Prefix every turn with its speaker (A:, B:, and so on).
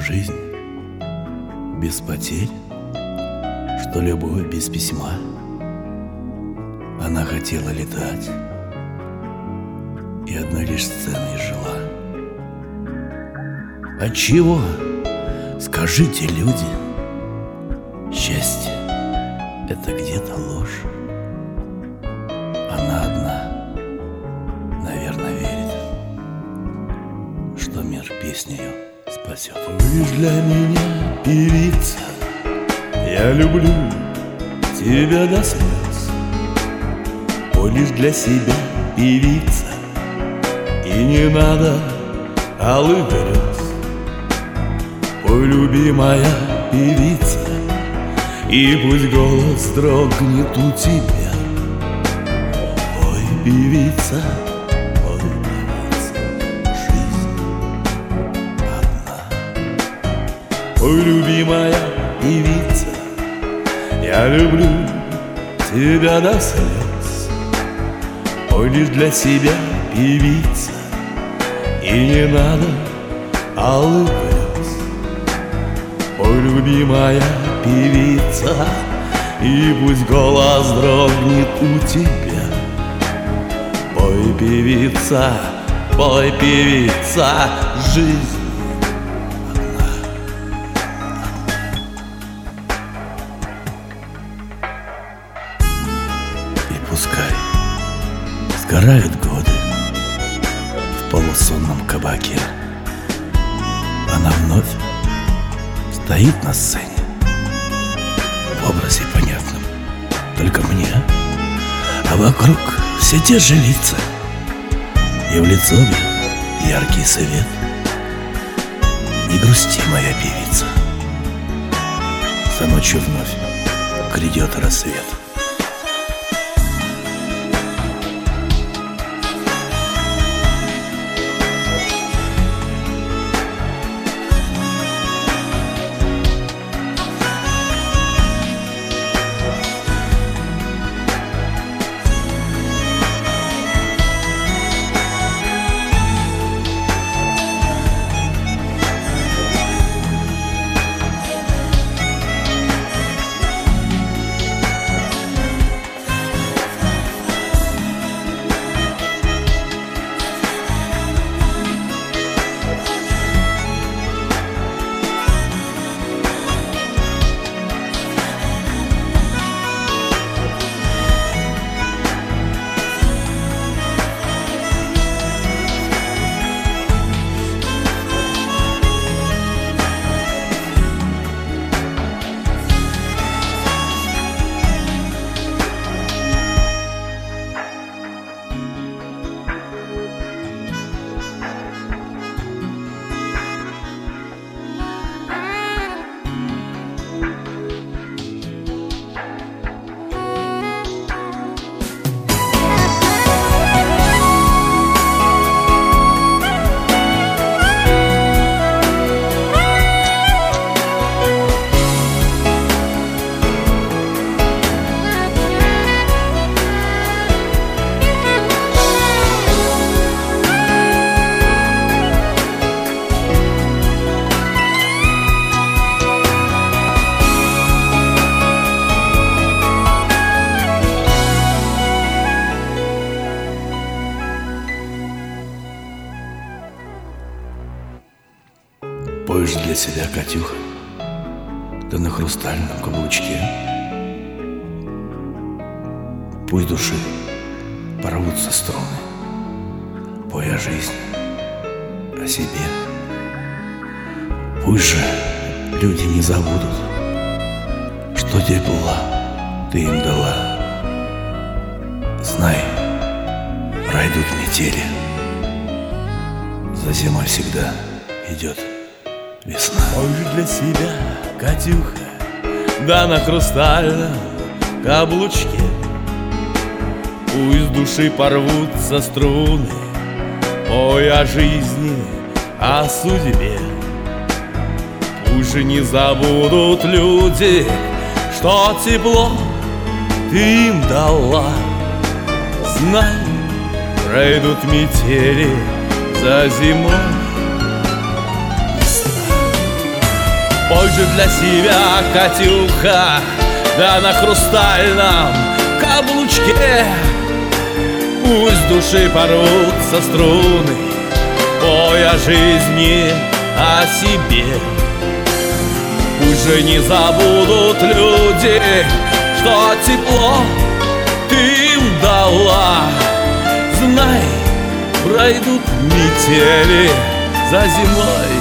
A: жизнь без потерь, что любовь без письма. Она хотела летать и одной лишь сценой жила. Отчего, скажите, люди, счастье — это где-то ложь? Она одна, наверное, верит, что мир песнею спасет. Лишь для меня певица, я люблю тебя до слез. Ой, лишь для себя певица, и не надо алых грез. Ой, любимая певица, и пусть голос дрогнет у тебя. Ой, певица, жизнь одна. Ой, любимая певица, я люблю тебя до слез. Ой, лишь для себя певица, и не надо алых грез. Ой, любимая певица, и пусть голос дрогнет у тебя. Пой, певица, жизнь одна. И пускай сгорают годы в полусонном кабаке, она вновь стоит на сцене в образе понятном только мне, а вокруг все те же лица, и в лицо бьет яркий свет. Не грусти, моя певица, за ночью вновь грядет рассвет. Поешь для себя, Катюха, да на хрустальном каблучке. Пусть души порвутся струны, пой о жизни, о себе. Пусть же люди не забудут, что тепла ты им дала. Знай, пройдут метели, за зимой всегда идет весна.
B: Ой, для себя, Катюха, да на хрустальном каблучке. Пусть души порвутся струны, пой о жизни, о судьбе. Пусть же не забудут люди, что тепло ты им дала. Знай, пройдут метели, за зимой весна. Пой же для себя, Катюха, да на хрустальном каблучке. Пусть души порвутся струны, пой о жизни, о себе. Пусть же не забудут люди, что тепло ты им дала. Знай, пройдут метели за зимой.